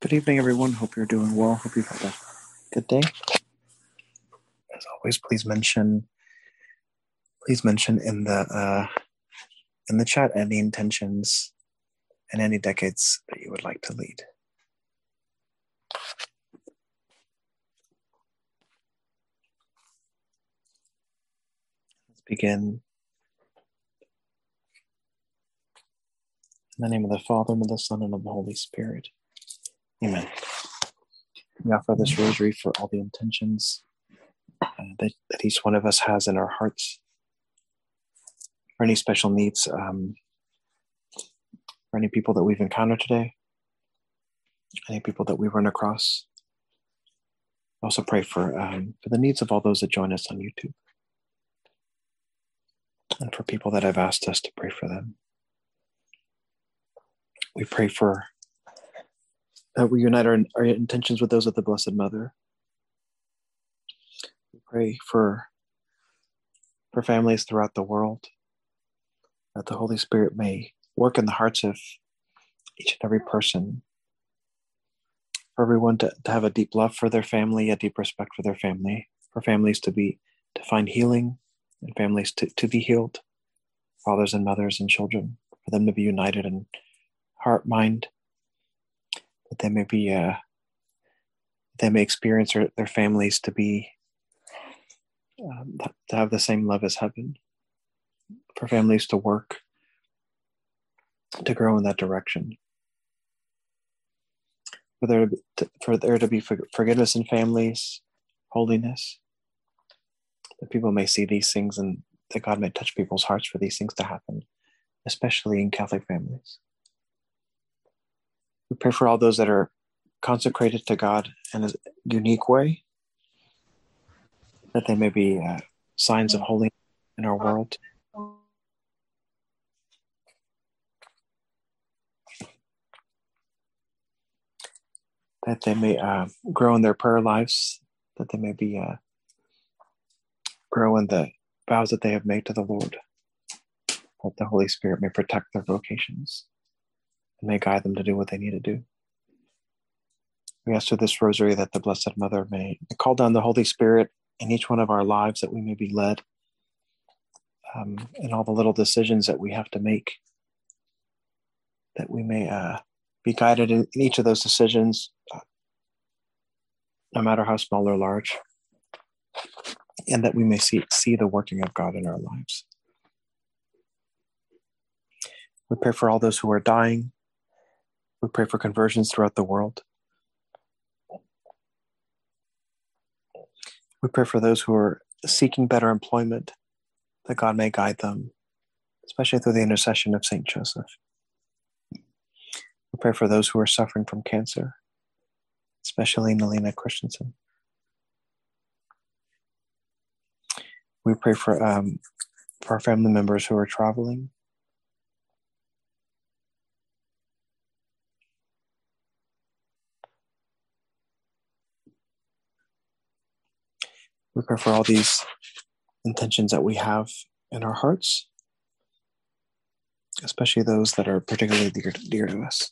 Good evening, everyone. Hope you're doing well. Hope you've had a good day. As always, please mention in the chat any intentions and any decades that you would like to lead. Let's begin. In the name of the Father, and of the Son, and of the Holy Spirit. Amen. We offer this rosary for all the intentions that each one of us has in our hearts. For any special needs, for any people that we've encountered today, any people that we run across. Also pray for the needs of all those that join us on YouTube, and for people that have asked us to pray for them. We pray for that we unite our intentions with those of the Blessed Mother. We pray for families throughout the world, that the Holy Spirit may work in the hearts of each and every person, for everyone to have a deep love for their family, a deep respect for their family, for families to find healing, and families to be healed, fathers and mothers and children, for them to be united in heart, mind, that they may experience their families to be to have the same love as heaven, for families to work to grow in that direction, for there to be forgiveness in families, holiness, that people may see these things and that God may touch people's hearts for these things to happen, especially in Catholic families. We pray for all those that are consecrated to God in a unique way, that they may be signs of holiness in our world. That they may grow in their prayer lives, that they may be grow in the vows that they have made to the Lord, that the Holy Spirit may protect their vocations and may guide them to do what they need to do. We ask through this rosary that the Blessed Mother may call down the Holy Spirit in each one of our lives, that we may be led in all the little decisions that we have to make, that we may be guided in each of those decisions, no matter how small or large, and that we may see the working of God in our lives. We pray for all those who are dying. We pray for conversions throughout the world. We pray for those who are seeking better employment, that God may guide them, especially through the intercession of Saint Joseph. We pray for those who are suffering from cancer, especially Nalina Christensen. We pray for our family members who are traveling. We pray for all these intentions that we have in our hearts, especially those that are particularly dear to us.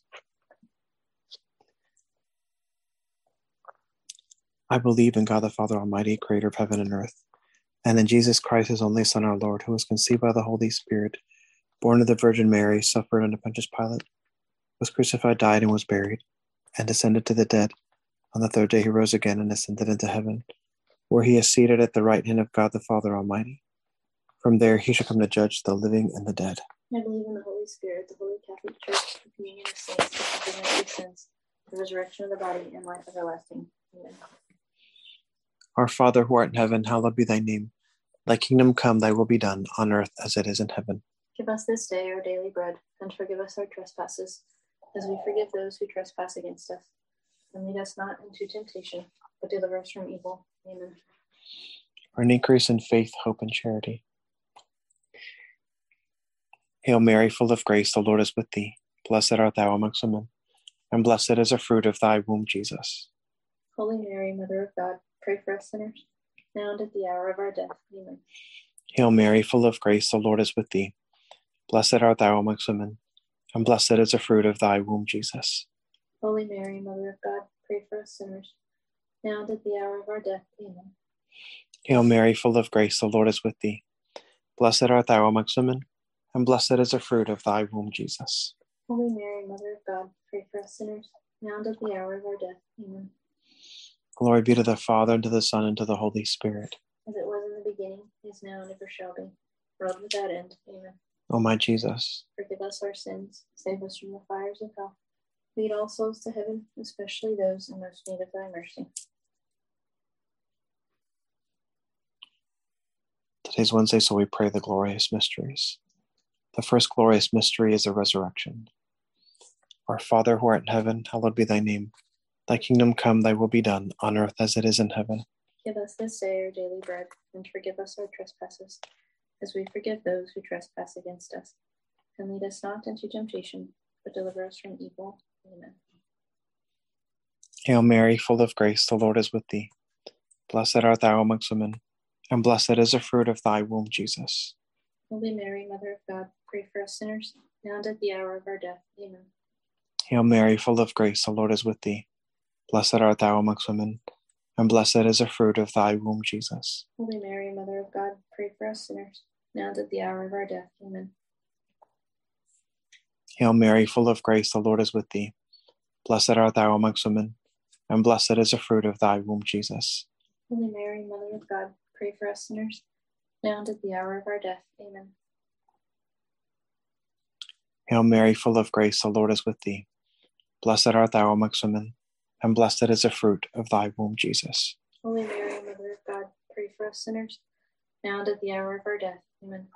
I believe in God the Father Almighty, creator of heaven and earth, and in Jesus Christ, his only Son, our Lord, who was conceived by the Holy Spirit, born of the Virgin Mary, suffered under Pontius Pilate, was crucified, died, and was buried, and descended to the dead. On the third day he rose again and ascended into heaven, where he is seated at the right hand of God the Father Almighty. From there he shall come to judge the living and the dead. I believe in the Holy Spirit, the Holy Catholic Church, the communion of saints, the forgiveness of sins, the resurrection of the body, and life everlasting. Amen. Our Father, who art in heaven, hallowed be thy name. Thy kingdom come, thy will be done, on earth as it is in heaven. Give us this day our daily bread, and forgive us our trespasses, as we forgive those who trespass against us. And lead us not into temptation, but deliver us from evil. Amen. For an increase in faith, hope, and charity. Hail Mary, full of grace, the Lord is with thee. Blessed art thou amongst women, and blessed is the fruit of thy womb, Jesus. Holy Mary, Mother of God, pray for us sinners, now and at the hour of our death. Amen. Hail Mary, full of grace, the Lord is with thee. Blessed art thou amongst women, and blessed is the fruit of thy womb, Jesus. Holy Mary, Mother of God, pray for us sinners, now and at the hour of our death. Amen. Hail Mary, full of grace, the Lord is with thee. Blessed art thou amongst women, and blessed is the fruit of thy womb, Jesus. Holy Mary, Mother of God, pray for us sinners, now and at the hour of our death. Amen. Glory be to the Father, and to the Son, and to the Holy Spirit. As it was in the beginning, is now, and ever shall be, world without end. Amen. O my Jesus, forgive us our sins, save us from the fires of hell. Lead all souls to heaven, especially those in most need of thy mercy. today's Wednesday, so we pray the glorious mysteries. The first glorious mystery is the resurrection. Our Father who art in heaven, hallowed be thy name. Thy kingdom come, thy will be done, on earth as it is in heaven. Give us this day our daily bread, and forgive us our trespasses, as we forgive those who trespass against us. And lead us not into temptation, but deliver us from evil. Amen. Hail Mary, full of grace, the Lord is with thee. Blessed art thou amongst women, and blessed is the fruit of thy womb, Jesus. Holy Mary, Mother of God, pray for us sinners, now and at the hour of our death. Amen. Hail Mary, full of grace, the Lord is with thee. Blessed art thou amongst women, and blessed is the fruit of thy womb, Jesus. Holy Mary, Mother of God, pray for us sinners, now and at the hour of our death. Amen. Hail Mary, full of grace, the Lord is with thee. Blessed art thou amongst women, and blessed is the fruit of thy womb, Jesus. Holy Mary, Mother of God, pray for us sinners, now and at the hour of our death. Amen. Hail Mary, full of grace, the Lord is with thee. Blessed art thou amongst women, and blessed is the fruit of thy womb, Jesus. Holy Mary, Mother of God, pray for us sinners, now and at the hour of our death. Amen.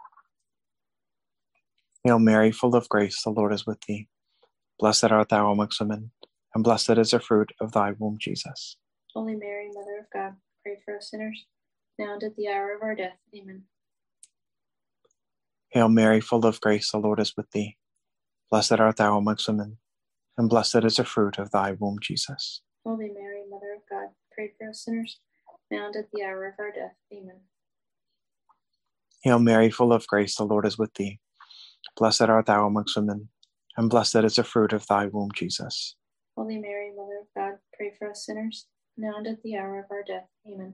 Hail Mary, full of grace, the Lord is with thee. Blessed art thou amongst women, and blessed is the fruit of thy womb, Jesus. Holy Mary, Mother of God, pray for us sinners, now and at the hour of our death. Amen. Hail Mary, full of grace, the Lord is with thee. Blessed art thou amongst women, and blessed is the fruit of thy womb, Jesus. Holy Mary, Mother of God, pray for us sinners, now and at the hour of our death. Amen. Hail Mary, full of grace, the Lord is with thee. Blessed art thou amongst women, and blessed is the fruit of thy womb, Jesus. Holy Mary, Mother of God, pray for us sinners, now and at the hour of our death. Amen.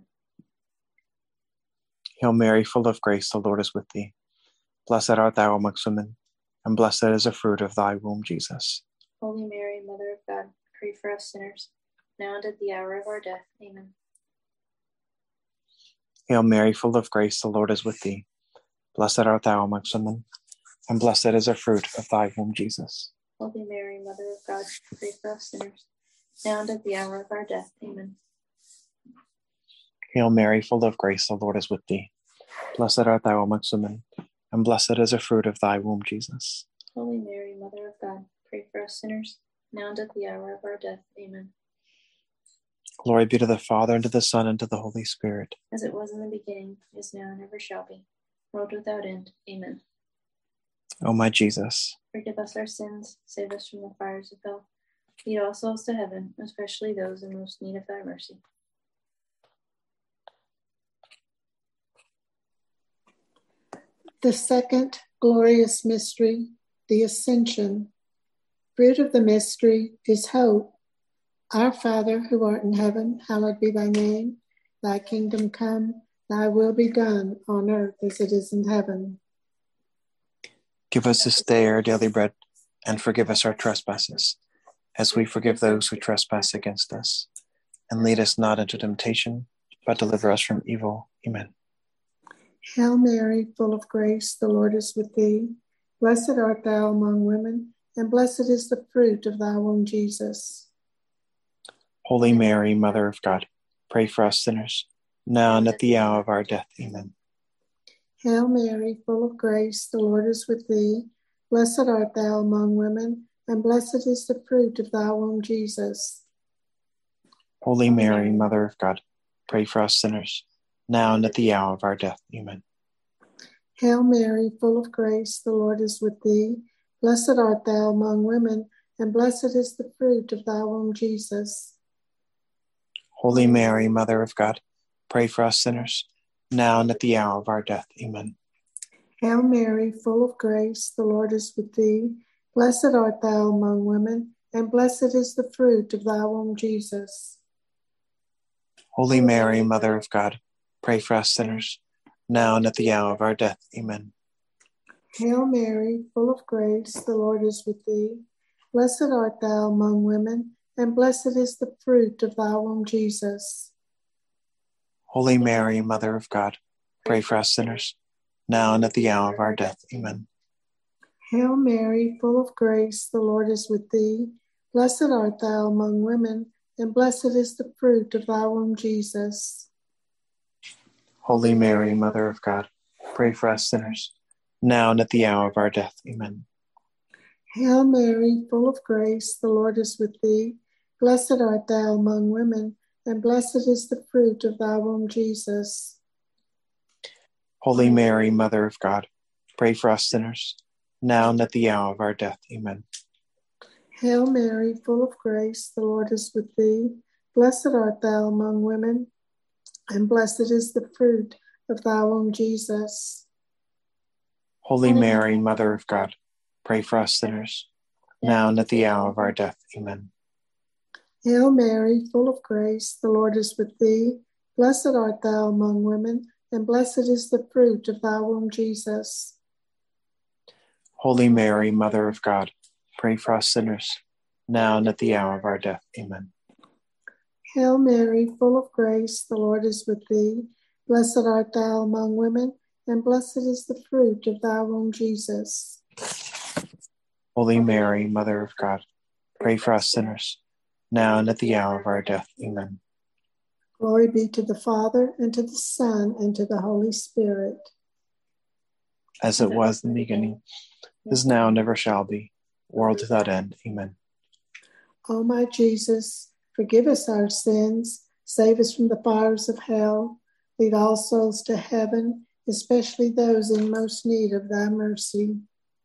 Hail Mary, full of grace, the Lord is with thee. Blessed art thou amongst women, and blessed is the fruit of thy womb, Jesus. Holy Mary, Mother of God, pray for us sinners, now and at the hour of our death. Amen. Hail Mary, full of grace, the Lord is with thee. Blessed art thou amongst women, and blessed is the fruit of thy womb, Jesus. Holy Mary, Mother of God, pray for us sinners, now and at the hour of our death. Amen. Hail Mary, full of grace, the Lord is with thee. Blessed art thou amongst women, and blessed is the fruit of thy womb, Jesus. Holy Mary, Mother of God, pray for us sinners, now and at the hour of our death. Amen. Glory be to the Father, and to the Son, and to the Holy Spirit. As it was in the beginning, is now, and ever shall be, world without end. Amen. O my Jesus, forgive us our sins, save us from the fires of hell. Lead all souls to heaven, especially those in most need of thy mercy. The second glorious mystery, the Ascension. Fruit of the mystery is hope. Our Father, who art in heaven, hallowed be thy name. Thy kingdom come, thy will be done on earth as it is in heaven. give us this day our daily bread, and forgive us our trespasses, as we forgive those who trespass against us. And lead us not into temptation, but deliver us from evil. Amen. Hail Mary, full of grace, the Lord is with thee. Blessed art thou among women, and blessed is the fruit of thy womb, Jesus. Holy Mary, Mother of God, pray for us sinners, now and at the hour of our death. Amen. Hail Mary, full of grace, the Lord is with thee. Blessed art thou among women, and blessed is the fruit of thy womb, Jesus. Holy Mary, Mother of God, pray for us sinners, now and at the hour of our death. Amen. Hail Mary, full of grace, the Lord is with thee. Blessed art thou among women, and blessed is the fruit of thy womb, Jesus. Holy Mary, Mother of God, pray for us sinners, now and at the hour of our death. Amen. Hail Mary, full of grace, the Lord is with thee. Blessed art thou among women, and blessed is the fruit of thy womb, Jesus. Holy Mary, Mother of God, pray for us sinners, now and at the hour of our death. Amen. Hail Mary, full of grace, the Lord is with thee. Blessed art thou among women, and blessed is the fruit of thy womb, Jesus. Holy Mary, Mother of God, pray for us sinners, now and at the hour of our death. Amen. Hail Mary, full of grace, the Lord is with thee. Blessed art thou among women, and blessed is the fruit of thy womb, Jesus. Holy Mary, Mother of God, pray for us sinners, now and at the hour of our death. Amen. Hail Mary, full of grace, the Lord is with thee. Blessed art thou among women, and blessed is the fruit of thy womb, Jesus. Holy Mary, Mother of God, pray for us sinners, now and at the hour of our death. Amen. Hail Mary, full of grace, the Lord is with thee. Blessed art thou among women, and blessed is the fruit of thy womb, Jesus. Holy Mary, Mother of God, pray for us sinners, now and at the hour of our death. Amen. Hail Mary, full of grace, the Lord is with thee. Blessed art thou among women, and blessed is the fruit of thy womb, Jesus. Holy Mary, Mother of God, pray for us sinners, now and at the hour of our death. Amen. Hail Mary, full of grace, the Lord is with thee. Blessed art thou among women, and blessed is the fruit of thy womb, Jesus. Holy Mary, Mother of God, pray for us sinners, now and at the hour of our death. Amen. Glory be to the Father, and to the Son, and to the Holy Spirit. As it was in the beginning, is now, and ever shall be, world without end. Amen. O my Jesus, forgive us our sins, save us from the fires of hell, lead all souls to heaven, especially those in most need of thy mercy.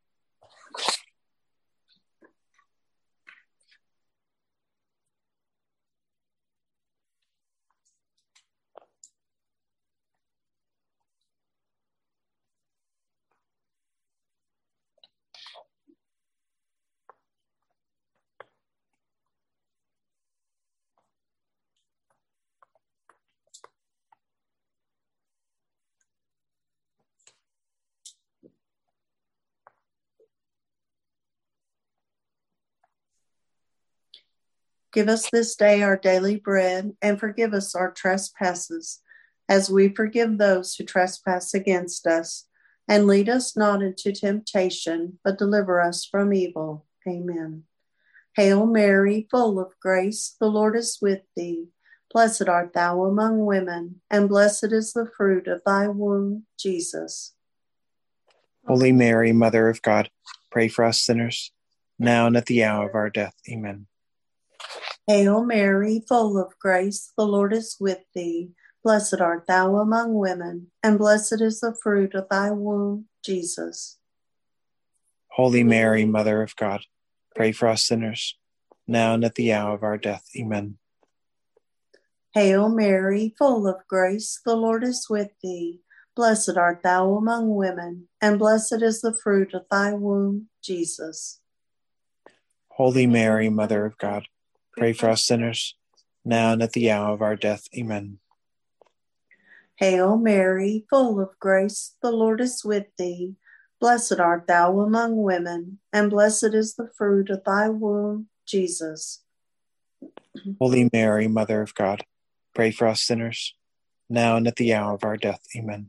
Give us this day our daily bread, and forgive us our trespasses, as we forgive those who trespass against us. And lead us not into temptation, but deliver us from evil. Amen. Hail Mary, full of grace, the Lord is with thee. Blessed art thou among women, and blessed is the fruit of thy womb, Jesus. Holy Mary, Mother of God, pray for us sinners, now and at the hour of our death. Amen. Hail Mary, full of grace, the Lord is with thee. Blessed art thou among women, and blessed is the fruit of thy womb, Jesus. Holy Mary, Mother of God, pray for us sinners, now and at the hour of our death. Amen. Hail Mary, full of grace, the Lord is with thee. Blessed art thou among women, and blessed is the fruit of thy womb, Jesus. Holy Mary, Mother of God, pray for us sinners, now and at the hour of our death. Amen. Hail Mary, full of grace, the Lord is with thee. Blessed art thou among women, and blessed is the fruit of thy womb, Jesus. Holy Mary, Mother of God, pray for us sinners, now and at the hour of our death. Amen.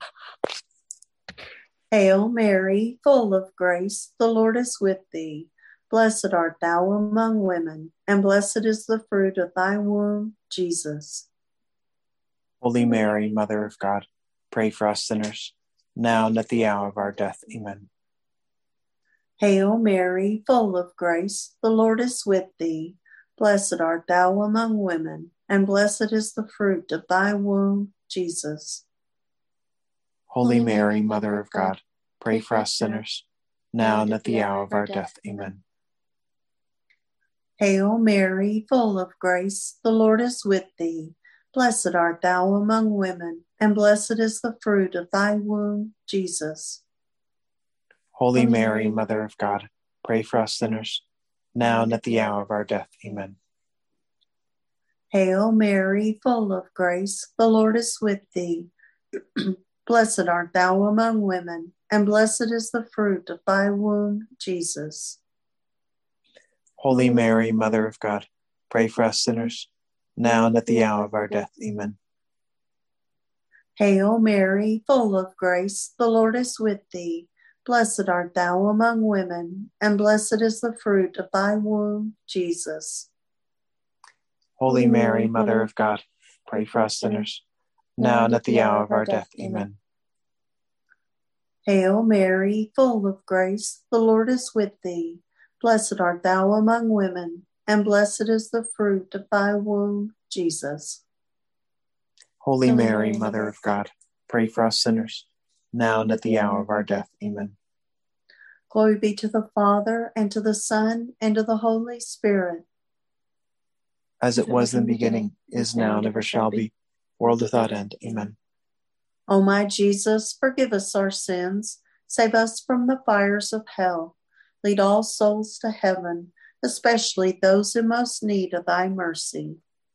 Hail Mary, full of grace, the Lord is with thee. Blessed art thou among women, and blessed is the fruit of thy womb, Jesus. Holy Mary, Mother of God, pray for us sinners, now and at the hour of our death. Amen. Hail Mary, full of grace, the Lord is with thee. Blessed art thou among women, and blessed is the fruit of thy womb, Jesus. Holy Mary, Mother of God, pray for us sinners, now and at the hour of our death. Amen. Hail Mary, full of grace, the Lord is with thee. Blessed art thou among women, and blessed is the fruit of thy womb, Jesus. Holy Mary, Mother of God, pray for us sinners, now and at the hour of our death. Amen. Hail Mary, full of grace, the Lord is with thee. Blessed art thou among women, and blessed is the fruit of thy womb, Jesus. Holy Mary, Mother of God, pray for us sinners, now and at the hour of our death. Amen. Hail Mary, full of grace, the Lord is with thee. Blessed art thou among women, and blessed is the fruit of thy womb, Jesus. Holy Mary, Mother of God, pray for us sinners, now and at the hour of our death. Amen. Hail Mary, full of grace, the Lord is with thee. Blessed art thou among women, and blessed is the fruit of thy womb, Jesus. Holy Mary, Mother of God, pray for us sinners, now and at the hour of our death. Amen. Glory be to the Father, and to the Son, and to the Holy Spirit. As it was in the beginning, is now, and ever shall be, world without end. Amen. O my Jesus, forgive us our sins, save us from the fires of hell. Lead all souls to heaven, especially those in most need of thy mercy.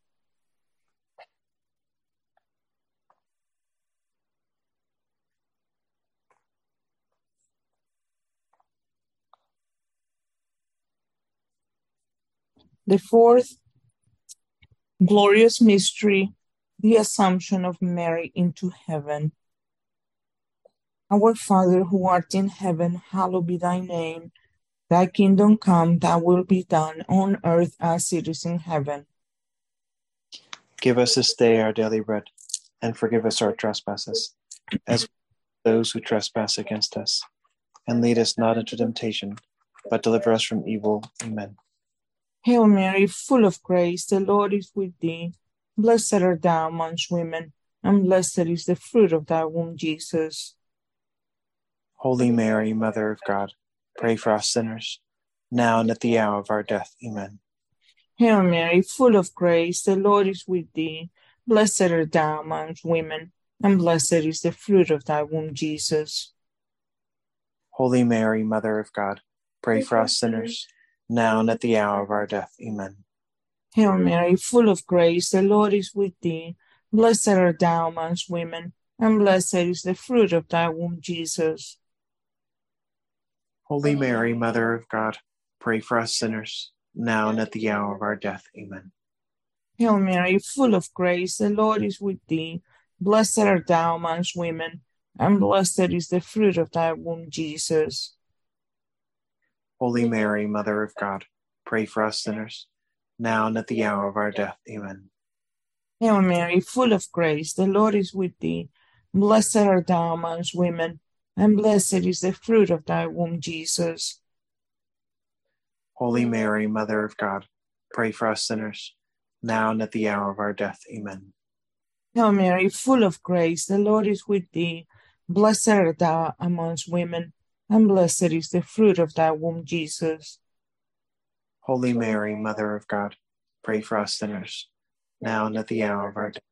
The fourth glorious mystery, the Assumption of Mary into heaven. Our Father, who art in heaven, hallowed be thy name. Thy kingdom come, thy will be done on earth as it is in heaven. Give us this day our daily bread, and forgive us our trespasses, as those who trespass against us. And lead us not into temptation, but deliver us from evil. Amen. Hail Mary, full of grace, the Lord is with thee. Blessed art thou amongst women, and blessed is the fruit of thy womb, Jesus. Holy Mary, Mother of God, pray for us sinners, now and at the hour of our death. Amen. Hail Mary, full of grace, the Lord is with thee. Blessed art thou amongst women, and blessed is the fruit of thy womb, Jesus. Holy Mary, Mother of God, pray for us sinners, now and at the hour of our death. Amen. Hail Mary, full of grace, the Lord is with thee. Blessed art thou amongst women, and blessed is the fruit of thy womb, Jesus. Holy Mary, Mother of God, pray for us sinners, now and at the hour of our death. Amen. Hail Mary, full of grace, the Lord is with thee. Blessed art thou amongst women, and blessed is the fruit of thy womb, Jesus. Holy Mary, Mother of God, pray for us sinners, now and at the hour of our death. Amen. Hail Mary, full of grace, the Lord is with thee. Blessed art thou amongst women, and blessed is the fruit of thy womb, Jesus. Holy Mary, Mother of God, pray for us sinners, now and at the hour of our death. Amen. Hail Mary, full of grace, the Lord is with thee. Blessed art thou amongst women, and blessed is the fruit of thy womb, Jesus. Holy Mary, Mother of God, pray for us sinners, now and at the hour of our death.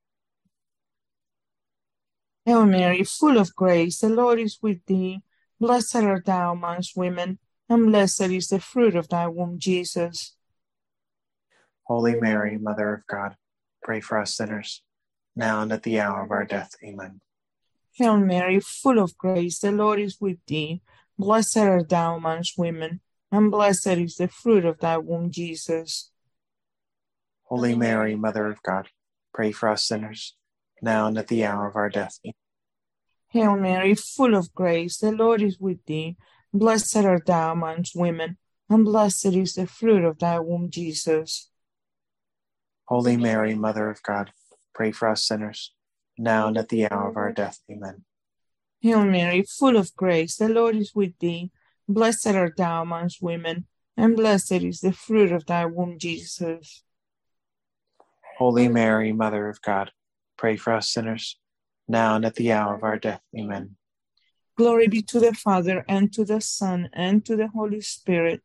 Hail Mary, full of grace, the Lord is with thee. Blessed art thou amongst women, and blessed is the fruit of thy womb, Jesus. Holy Mary, Mother of God, pray for us sinners, now and at the hour of our death. Amen. Hail Mary, full of grace, the Lord is with thee. Blessed art thou amongst women, and blessed is the fruit of thy womb, Jesus. Holy Mary, Mother of God, pray for us sinners, now and at the hour of our death. Amen. Hail Mary, full of grace, the Lord is with thee. Blessed art thou amongst women, and blessed is the fruit of thy womb, Jesus. Holy Mary, Mother of God, pray for us sinners, now and at the hour of our death. Amen. Hail Mary, full of grace, the Lord is with thee. Blessed art thou amongst women, and blessed is the fruit of thy womb, Jesus. Holy Mary, Mother of God, pray for us sinners, now and at the hour of our death. Amen. Glory be to the Father, and to the Son, and to the Holy Spirit.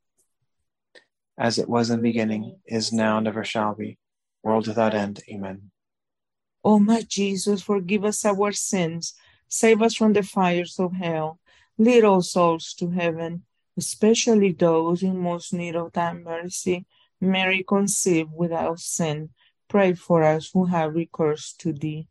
As it was in the beginning, is now, and ever shall be, world without end. Amen. O my Jesus, forgive us our sins, save us from the fires of hell, lead all souls to heaven, especially those in most need of thy mercy. Mary, conceived without sin, pray for us who have recourse to thee.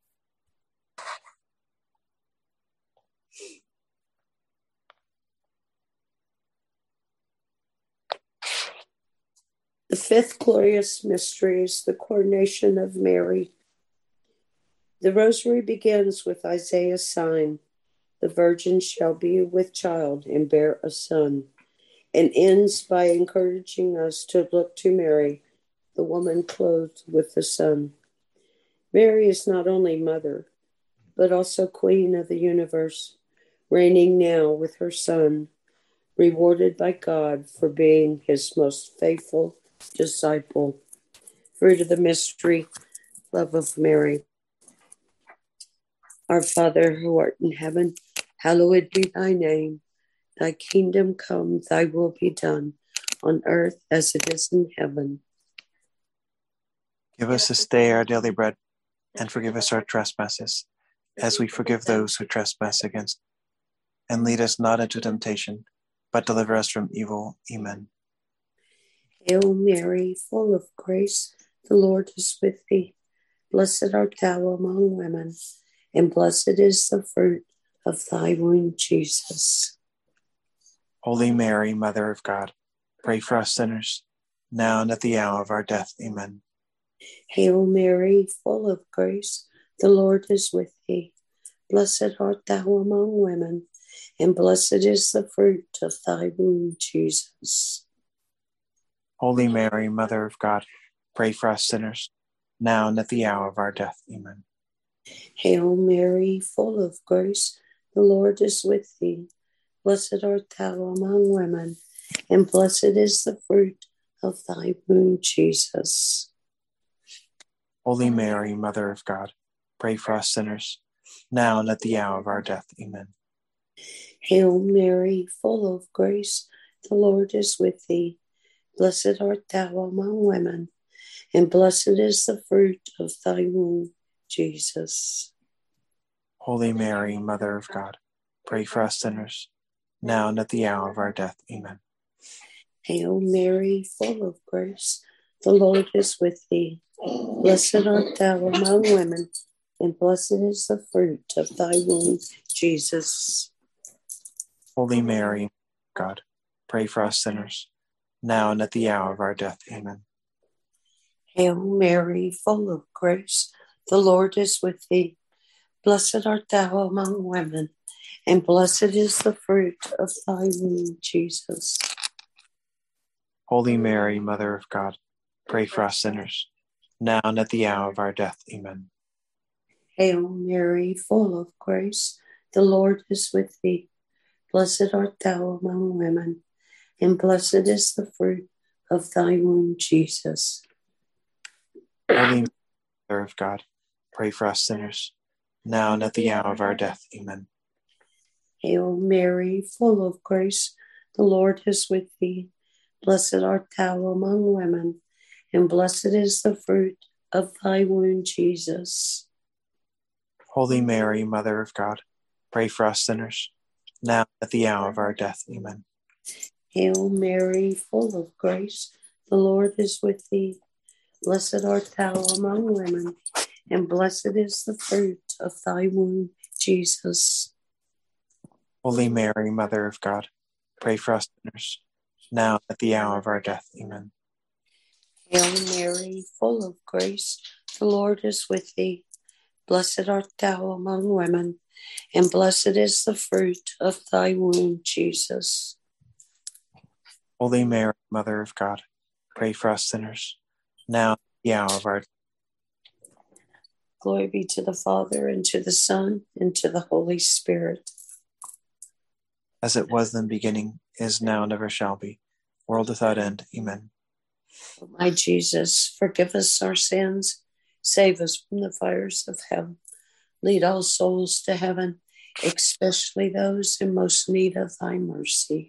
The fifth glorious mystery is the coronation of Mary. The rosary begins with Isaiah's sign, "The virgin shall be with child and bear a son," and ends by encouraging us to look to Mary, the woman clothed with the sun. Mary is not only mother, but also queen of the universe, reigning now with her son, rewarded by God for being his most faithful disciple. Fruit of the mystery, love of Mary. Our Father who art in heaven, hallowed be thy name. Thy kingdom come, thy will be done, on earth as it is in heaven. Give us this day our daily bread, and forgive us our trespasses, as we forgive those who trespass against us. And lead us not into temptation, but deliver us from evil. Amen. Hail Mary, full of grace, the Lord is with thee. Blessed art thou among women, and blessed is the fruit of thy womb, Jesus. Holy Mary, Mother of God, pray for us sinners, now and at the hour of our death. Amen. Hail Mary, full of grace, the Lord is with thee. Blessed art thou among women, and blessed is the fruit of thy womb, Jesus. Holy Mary, Mother of God, pray for us sinners, now and at the hour of our death. Amen. Hail Mary, full of grace, the Lord is with thee. Blessed art thou among women, and blessed is the fruit of thy womb, Jesus. Holy Mary, Mother of God, pray for us sinners, now and at the hour of our death. Amen. Hail Mary, full of grace, the Lord is with thee. Blessed art thou among women, and blessed is the fruit of thy womb, Jesus. Holy Mary, Mother of God, pray for us sinners, now and at the hour of our death. Amen. Hail Mary, full of grace, the Lord is with thee. Blessed art thou among women, and blessed is the fruit of thy womb, Jesus. Holy Mary, God, pray for us sinners, now and at the hour of our death. Amen. Hail Mary, full of grace, the Lord is with thee. Blessed art thou among women, and blessed is the fruit of thy womb, Jesus. Holy Mary, Mother of God, pray for us sinners, now and at the hour of our death. Amen. Hail Mary, full of grace, the Lord is with thee. Blessed art thou among women, and blessed is the fruit of thy womb, Jesus. Holy Mother of God, pray for us sinners, now and at the hour of our death. Amen. Hail Mary, full of grace, the Lord is with thee. Blessed art thou among women, and blessed is the fruit of thy womb, Jesus. Holy Mary, Mother of God, pray for us sinners, now and at the hour of our death. Amen. Hail Mary, full of grace, the Lord is with thee. Blessed art thou among women, and blessed is the fruit of thy womb, Jesus. Holy Mary, Mother of God, pray for us sinners, now and at the hour of our death. Amen. Hail Mary, full of grace, the Lord is with thee. Blessed art thou among women, and blessed is the fruit of thy womb, Jesus. Holy Mary, Mother of God, pray for us sinners, now and at the hour of our death. Glory be to the Father, and to the Son, and to the Holy Spirit. As it was in the beginning, is now, and ever shall be, world without end. Amen. O my Jesus, forgive us our sins, save us from the fires of hell. Lead all souls to heaven, especially those in most need of thy mercy.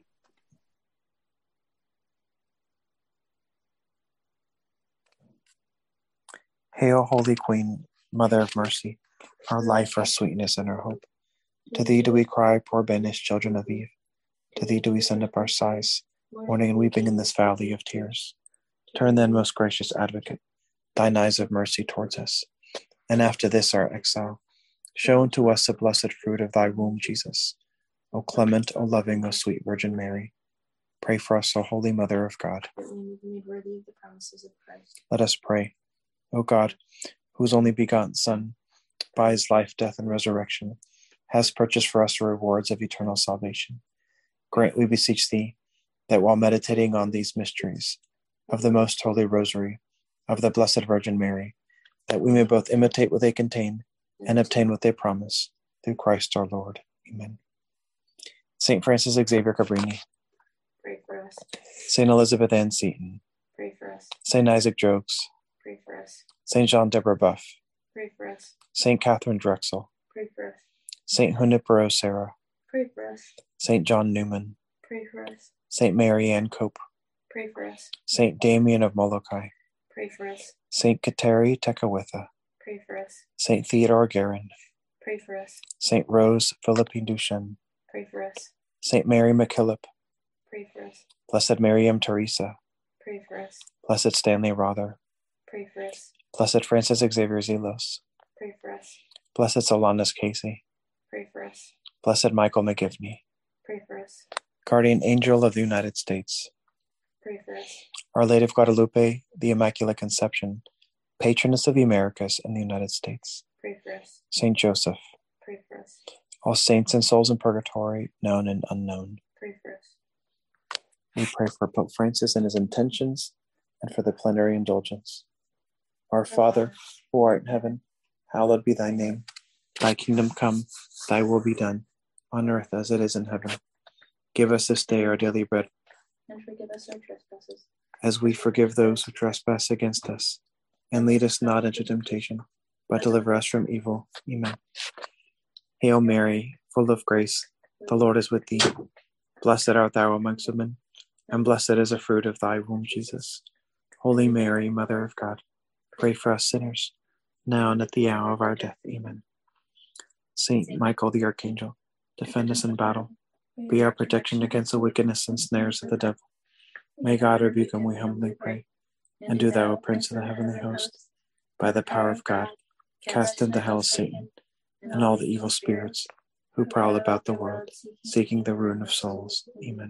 Hail, Holy Queen, Mother of Mercy, our life, our sweetness, and our hope. To thee do we cry, poor banished children of Eve. To thee do we send up our sighs, mourning and weeping in this valley of tears. Turn then, most gracious Advocate, thine eyes of mercy towards us, and after this our exile, show unto us the blessed fruit of thy womb, Jesus. O clement, O loving, O sweet Virgin Mary, pray for us, O Holy Mother of God. that we may be made worthy of the promises of Christ. Let us pray. O God, whose only begotten Son, by his life, death, and resurrection, has purchased for us the rewards of eternal salvation, grant, we beseech thee, that while meditating on these mysteries of the most holy Rosary of the Blessed Virgin Mary, that we may both imitate what they contain and obtain what they promise, through Christ our Lord. Amen. Saint Francis Xavier Cabrini, Pray for us. Saint Elizabeth Ann Seton, Pray for us. Saint Isaac Jogues, Pray for us. Saint Jean Deborah Buff, Pray for us. Saint Catherine Drexel, Pray for us. Saint Junipero Serra, Pray for us. Saint John Newman, Pray for us. Saint Mary Ann Cope, Pray for us. Saint Damien of Molokai, Pray for us. Saint Kateri Tekakwitha, Pray for us. Saint Theodore Guerin, Pray for us. Saint Rose Philippine Duchesne, Pray for us. Saint Mary MacKillop, Pray for us. Blessed Miriam Teresa, Pray for us. Blessed Stanley Rother, Pray for us. Blessed Francis Xavier Zelos, Pray for us. Blessed Solanus Casey, Pray for us. Blessed Michael McGivney, Pray for us. Guardian Angel of the United States, Pray for us. Our Lady of Guadalupe, the Immaculate Conception, Patroness of the Americas and the United States, Pray for us. Saint Joseph, Pray for us. all saints and souls in purgatory, known and unknown. Pray for us. We pray for Pope Francis and his intentions, and for the plenary indulgence. Our Father, who art in heaven, hallowed be thy name. Thy kingdom come, thy will be done, on earth as it is in heaven. Give us this day our daily bread, And forgive us our trespasses, as we forgive those who trespass against us. And lead us not into temptation, but deliver us from evil. Amen. Hail Mary, full of grace, the Lord is with thee. Blessed art thou amongst women, and blessed is the fruit of thy womb, Jesus. Holy Mary, Mother of God, pray for us sinners, now and at the hour of our death. Amen. Saint Michael the Archangel, defend us in battle. Be our protection against the wickedness and snares of the devil. May God rebuke him, we humbly pray. And do thou, O Prince of the heavenly host, by the power of God, cast into hell Satan and all the evil spirits who prowl about the world, seeking the ruin of souls. Amen.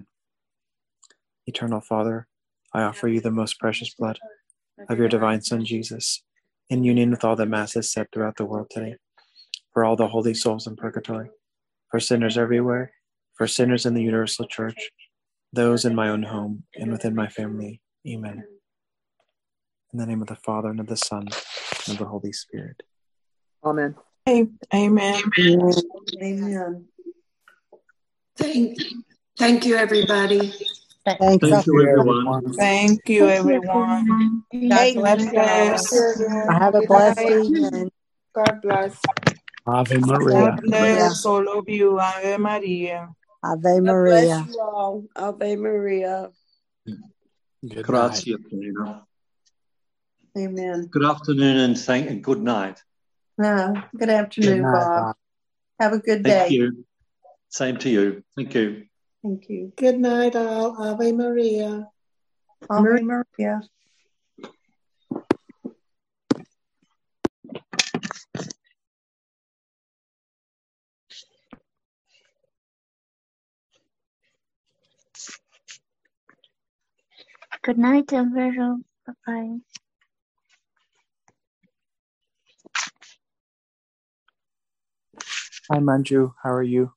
Eternal Father, I offer you the most precious blood of your divine Son, Jesus, in union with all the masses said throughout the world today, for all the holy souls in purgatory, for sinners everywhere, for sinners in the universal church, those in my own home and within my family. Amen. In the name of the Father, and of the Son, and of the Holy Spirit. Amen. Amen. Amen. Thank you, everybody. Thank you, everyone. Thank you, everyone. God God bless. Have a blessed evening. God bless. Ave God Maria. bless all of you. Ave Maria. Ave God Maria. bless you all. Ave Maria. Good night. Grazie, Paulina. Amen. Good afternoon and good night. No, good Good afternoon, night, Bob. Bob. Have a good Thank day. you. Same to you. Thank you. Thank you. Good night, all. Ave Maria. Ave Maria. Good night, Alvaro. Bye-bye. Hi, Manju. How are you?